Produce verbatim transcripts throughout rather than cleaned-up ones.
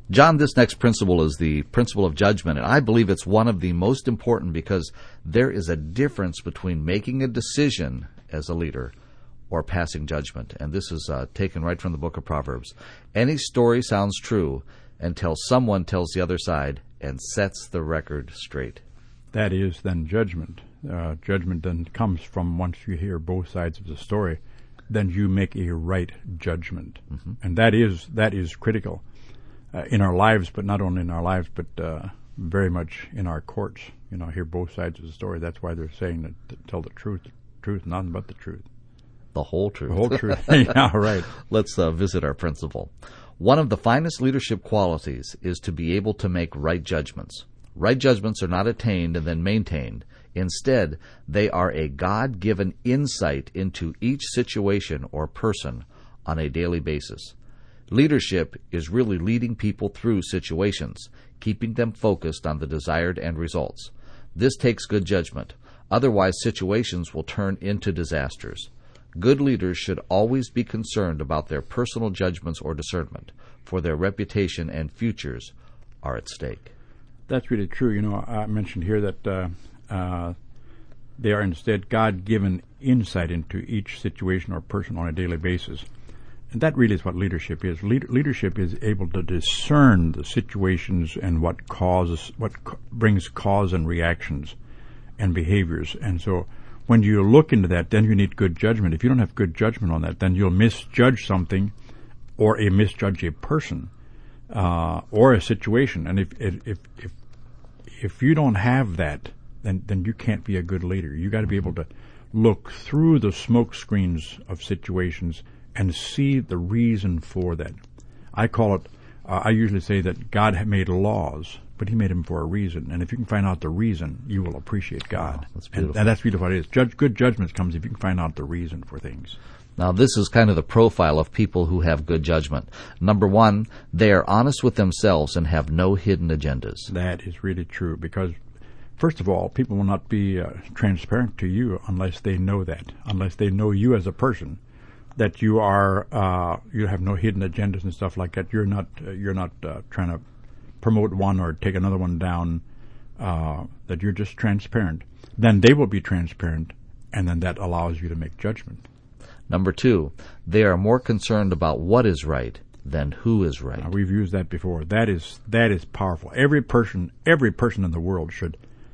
John, this next principle is the principle of judgment, and I believe it's one of the most important because there is a difference between making a decision as a leader or passing judgment. And this is uh, taken right from the book of Proverbs. Any story sounds true until someone tells the other side and sets the record straight. That is then judgment. Uh, judgment then comes from once you hear both sides of the story, then you make a right judgment. Mm-hmm. And that is that is critical uh, in our lives, but not only in our lives, but uh, very much in our courts. You know, hear both sides of the story. That's why they're saying that, that tell the truth, the truth, nothing but the truth. The whole truth. The whole truth. Yeah, right. Let's uh, visit our principle. One of the finest leadership qualities is to be able to make right judgments. Right judgments are not attained and then maintained. Instead, they are a God-given insight into each situation or person on a daily basis. Leadership is really leading people through situations, keeping them focused on the desired end results. This takes good judgment. Otherwise, situations will turn into disasters. Good leaders should always be concerned about their personal judgments or discernment, for their reputation and futures are at stake. That's really true. You know, I mentioned here that uh, uh, they are instead God-given insight into each situation or person on a daily basis. And that really is what leadership is. Lead- leadership is able to discern the situations and what causes, what co- brings cause and reactions and behaviors. And so when you look into that, then you need good judgment. If you don't have good judgment on that, then you'll misjudge something or a misjudge a person uh, or a situation. And if if if if you don't have that, then then you can't be a good leader. You got to be able to look through the smoke screens of situations and see the reason for that. I call it. Uh, I usually say that God had made laws, but He made them for a reason. And if you can find out the reason, you will appreciate God. Oh, that's beautiful. And, and that's really what it is. Judge, good judgment comes if you can find out the reason for things. Now, this is kind of the profile of people who have good judgment. Number one, they are honest with themselves and have no hidden agendas. That is really true because, first of all, people will not be uh, transparent to you unless they know that, unless they know you as a person, that you are uh, you have no hidden agendas and stuff like that. You're not uh, you're not uh, trying to promote one or take another one down. Uh, that you're just transparent. Then they will be transparent, and then that allows you to make judgment. Number two, they are more concerned about what is right than who is right. Now, we've used that before. That is that is powerful. Every person, every person in the world should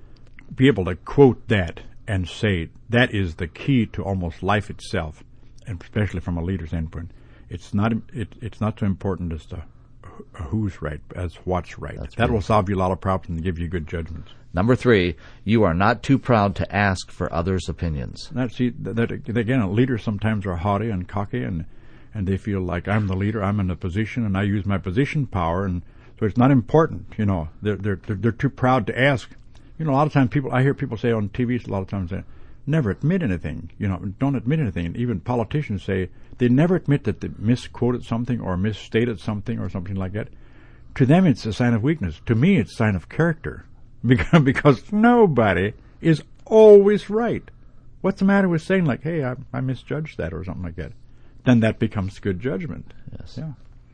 be able to quote that and say that is the key to almost life itself, and especially from a leader's standpoint. It's not it, it's not so important as to who's right as what's right. That's that right. will solve you a lot of problems and give you good judgments. Number three, you are not too proud to ask for others' opinions. That, see, that, that, again, leaders sometimes are haughty and cocky, and, and they feel like I'm the leader, I'm in a position, and I use my position power, and so it's not important. You know, they're they're they're, they're too proud to ask. You know, a lot of times people I hear people say on T V a lot of times, they never admit anything. You know, don't admit anything. And even politicians say they never admit that they misquoted something or misstated something or something like that. To them, it's a sign of weakness. To me, it's a sign of character. Because, because nobody is always right. What's the matter with saying like, hey, I, I misjudged that or something like that? Then that becomes good judgment. Yes. Yeah.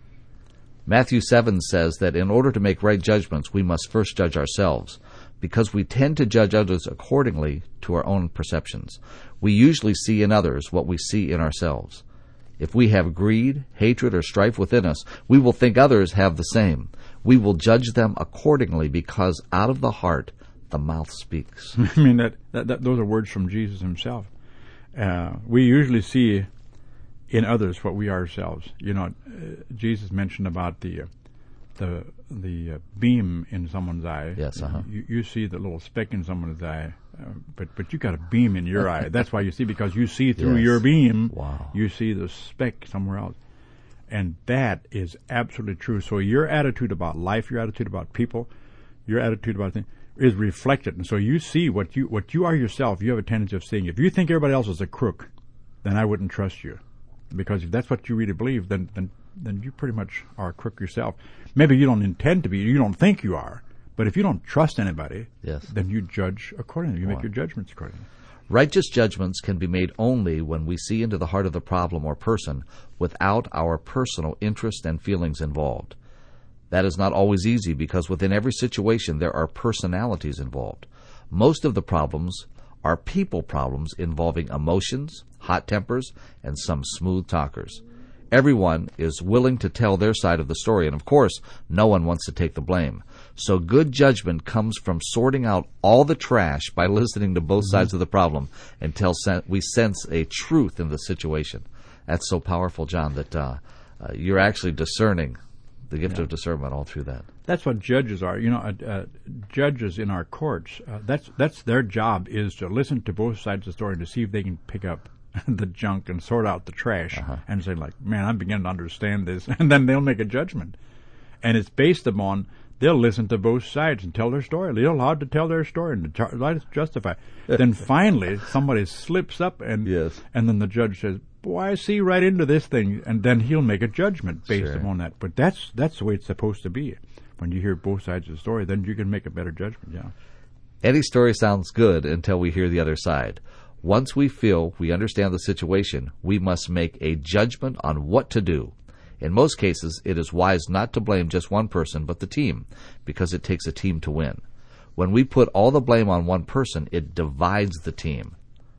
Matthew seven says that in order to make right judgments, we must first judge ourselves, because we tend to judge others accordingly to our own perceptions. We usually see in others what we see in ourselves. If we have greed, hatred, or strife within us, we will think others have the same. We will judge them accordingly because out of the heart, the mouth speaks. I mean, that, that, that those are words from Jesus himself. Uh, we usually see in others what we are ourselves. You know, uh, Jesus mentioned about the uh, the the uh, beam in someone's eye. Yes, uh-huh. You, you see the little speck in someone's eye, uh, but but you got a beam in your eye. That's why you see, because you see through Yes. your beam. Wow. You see the speck somewhere else. And that is absolutely true. So your attitude about life, your attitude about people, your attitude about things is reflected. And so you see what you what you are yourself. You have a tendency of seeing. If you think everybody else is a crook, then I wouldn't trust you. Because if that's what you really believe, then then then you pretty much are a crook yourself. Maybe you don't intend to be. You don't think you are. But if you don't trust anybody, Yes. then you judge accordingly. You Wow. make your judgments accordingly. Righteous judgments can be made only when we see into the heart of the problem or person without our personal interest and feelings involved. That is not always easy because within every situation there are personalities involved. Most of the problems are people problems involving emotions, hot tempers, and some smooth talkers. Everyone is willing to tell their side of the story, and of course, no one wants to take the blame. So good judgment comes from sorting out all the trash by listening to both mm-hmm. sides of the problem until sen- we sense a truth in the situation. That's so powerful, John, that uh, uh, you're actually discerning the gift yeah. of discernment all through that. That's what judges are. You know, uh, uh, judges in our courts, uh, that's that's their job, is to listen to both sides of the story to see if they can pick up the junk and sort out the trash uh-huh. and say, like, man, I'm beginning to understand this. And then they'll make a judgment. And it's based upon, they'll listen to both sides and tell their story. They're allowed to tell their story and to try to justify. Then finally, somebody slips up and yes. and then the judge says, boy, I see right into this thing. And then he'll make a judgment based sure. upon that. But that's that's the way it's supposed to be. When you hear both sides of the story, then you can make a better judgment, yeah. Any story sounds good until we hear the other side. Once we feel we understand the situation, we must make a judgment on what to do. In most cases, it is wise not to blame just one person, but the team, because it takes a team to win. When we put all the blame on one person, it divides the team.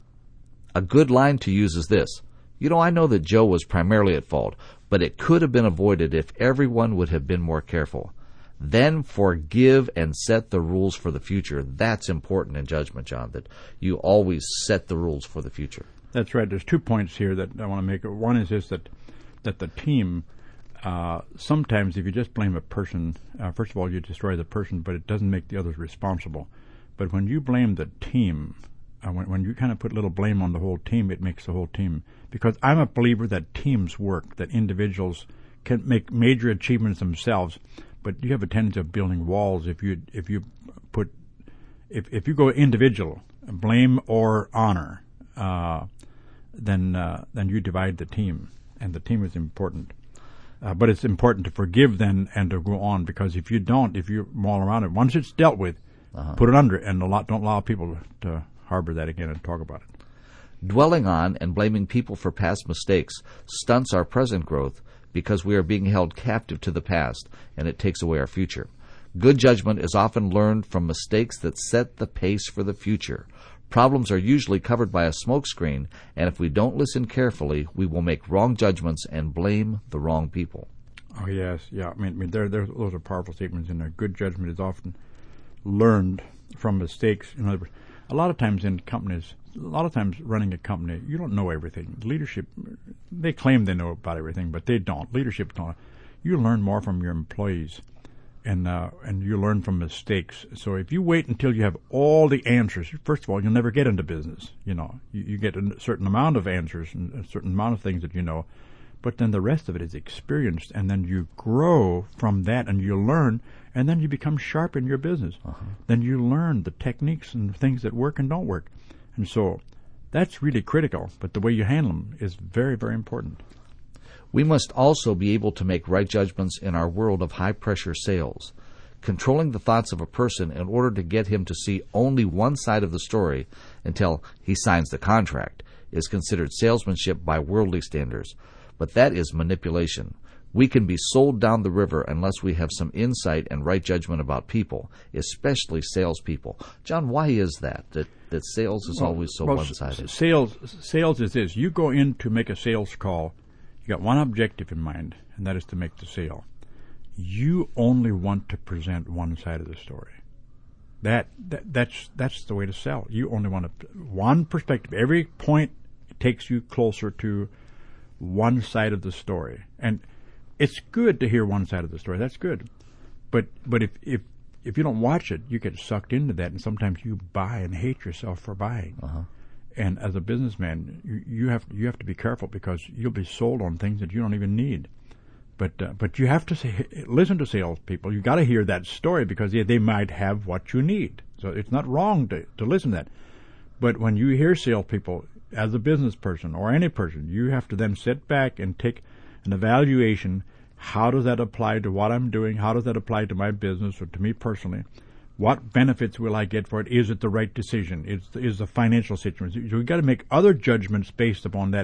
A good line to use is this: you know, I know that Joe was primarily at fault, but it could have been avoided if everyone would have been more careful. Then forgive and set the rules for the future. That's important in judgment, John, that you always set the rules for the future. That's right. There's two points here that I want to make. One is this, that that the team, uh, sometimes if you just blame a person, uh, first of all, you destroy the person, but it doesn't make the others responsible. But when you blame the team, uh, when, when you kind of put little blame on the whole team, it makes the whole team. Because I'm a believer that teams work, that individuals can make major achievements themselves. But you have a tendency of building walls if you if you put if if you go individual, blame or honor, uh, then uh, then you divide the team, and the team is important. Uh, but it's important to forgive then and to go on, because if you don't, if you maul around it, once it's dealt with, uh-huh. put it under, and a lot, don't allow people to harbor that again and talk about it. Dwelling on and blaming people for past mistakes stunts our present growth, because we are being held captive to the past, and it takes away our future. Good judgment is often learned from mistakes that set the pace for the future. Problems are usually covered by a smokescreen, and if we don't listen carefully, we will make wrong judgments and blame the wrong people. Oh, yes, yeah. I mean, I mean there, there, those are powerful statements in there. Good judgment is often learned from mistakes. In other words, a lot of times in companies, a lot of times running a company, you don't know everything. Leadership, they claim they know about everything, but they don't. Leadership don't. You learn more from your employees, and uh, and you learn from mistakes. So if you wait until you have all the answers, first of all, you'll never get into business. You know, you, you get a certain amount of answers and a certain amount of things that you know, but then the rest of it is experienced, and then you grow from that, and you learn, and then you become sharp in your business. Uh-huh. Then you learn the techniques and things that work and don't work. And so that's really critical, but the way you handle them is very, very important. We must also be able to make right judgments in our world of high-pressure sales. Controlling the thoughts of a person in order to get him to see only one side of the story until he signs the contract is considered salesmanship by worldly standards, but that is manipulation. We can be sold down the river unless we have some insight and right judgment about people, especially salespeople. John, why is that? That that sales is well, always so well, one-sided. S- sales, sales is this. You go in to make a sales call. You got one objective in mind, and that is to make the sale. You only want to present one side of the story. That, that that's that's the way to sell. You only want to, one perspective. Every point takes you closer to one side of the story, and it's good to hear one side of the story. That's good. But but if, if if you don't watch it, you get sucked into that, and sometimes you buy and hate yourself for buying. Uh-huh. And as a businessman, you, you have you have to be careful, because you'll be sold on things that you don't even need. But uh, but you have to say, listen to salespeople. You got to hear that story, because they, they might have what you need. So it's not wrong to to listen to that. But when you hear salespeople, as a business person or any person, you have to then sit back and take an evaluation. How does that apply to what I'm doing? How does that apply to my business or to me personally? What benefits will I get for it? Is it the right decision? Is is the financial situation? So we've got to make other judgments based upon that.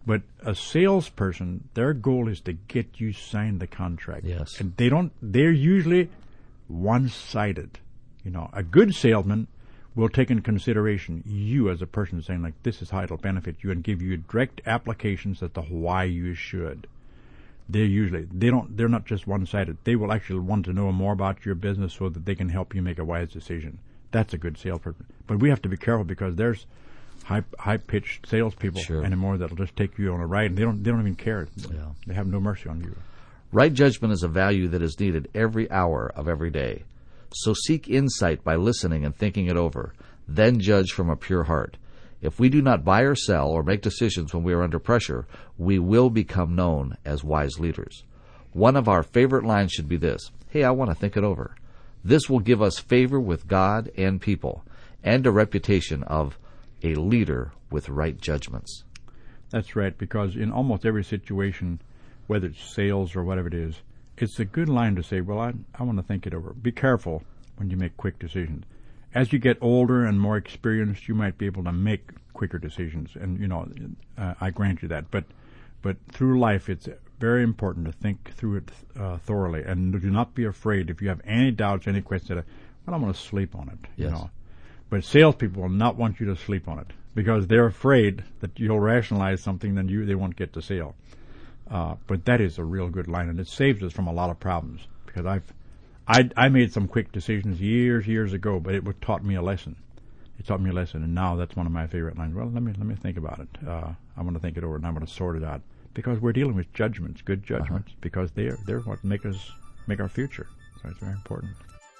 But a salesperson, their goal is to get you signed the contract. Yes. And they don't, they're usually one-sided. You know, a good salesman will take into consideration you as a person, saying like, this is how it'll benefit you, and give you direct applications as to why you should. They're usually, they don't, they're not just one-sided. They will actually want to know more about your business so that they can help you make a wise decision. That's a good salesperson. But we have to be careful, because there's high, high-pitched salespeople Sure. anymore that'll just take you on a ride, and they don't, they don't even care. Yeah. They have no mercy on you. Right judgment is a value that is needed every hour of every day. So seek insight by listening and thinking it over. Then judge from a pure heart. If we do not buy or sell or make decisions when we are under pressure, we will become known as wise leaders. One of our favorite lines should be this: hey, I want to think it over. This will give us favor with God and people, and a reputation of a leader with right judgments. That's right, because in almost every situation, whether it's sales or whatever it is, it's a good line to say, well, I, I want to think it over. Be careful when you make quick decisions. As you get older and more experienced, you might be able to make quicker decisions, and, you know, uh, I grant you that. But but through life, it's very important to think through it uh, thoroughly, and do not be afraid if you have any doubts, any questions. Well, I'm going to sleep on it, Yes. you know. But salespeople will not want you to sleep on it, because they're afraid that you'll rationalize something, then you they won't get the sale. Uh, but that is a real good line, and it saves us from a lot of problems, because I've I, I made some quick decisions years, years ago, but it taught me a lesson. It taught me a lesson, and now that's one of my favorite lines. Well, let me let me think about it. Uh, I want to think it over, and I'm going to sort it out, because we're dealing with judgments, good judgments, uh-huh. because they're they're what make us make our future. So it's very important.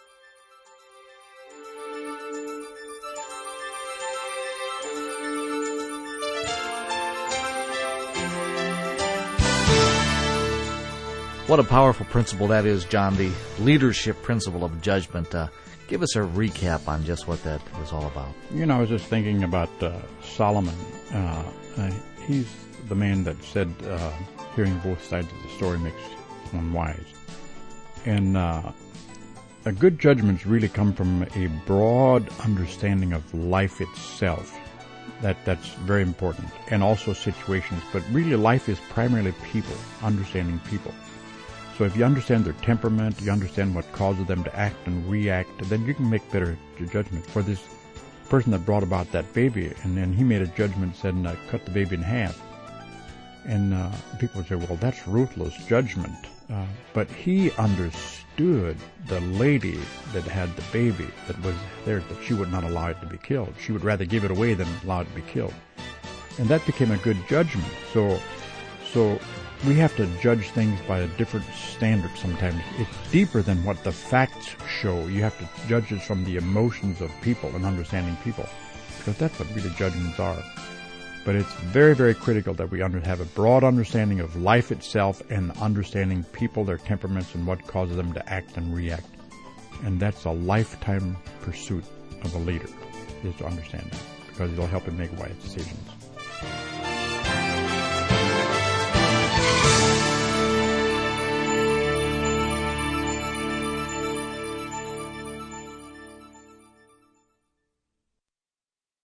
What a powerful principle that is, John, the leadership principle of judgment. Uh, give us a recap on just what that is all about. You know, I was just thinking about uh, Solomon. Uh, uh, he's the man that said, uh, hearing both sides of the story makes one wise. And uh, a good judgments really come from a broad understanding of life itself. That that's very important. And also situations. But really life is primarily people, understanding people. So if you understand their temperament, you understand what causes them to act and react, then you can make better judgment. For this person that brought about that baby, and then he made a judgment, said, uh, cut the baby in half. And uh, people would say, well, that's ruthless judgment. Uh, but he understood the lady that had the baby that was there, that she would not allow it to be killed. She would rather give it away than allow it to be killed. And that became a good judgment. So, so we have to judge things by a different standard sometimes. It's deeper than what the facts show. You have to judge it from the emotions of people and understanding people, because that's what really judgments are. But it's very, very critical that we under, have a broad understanding of life itself and understanding people, their temperaments, and what causes them to act and react. And that's a lifetime pursuit of a leader, is to understand that, because it'll help him make wise decisions.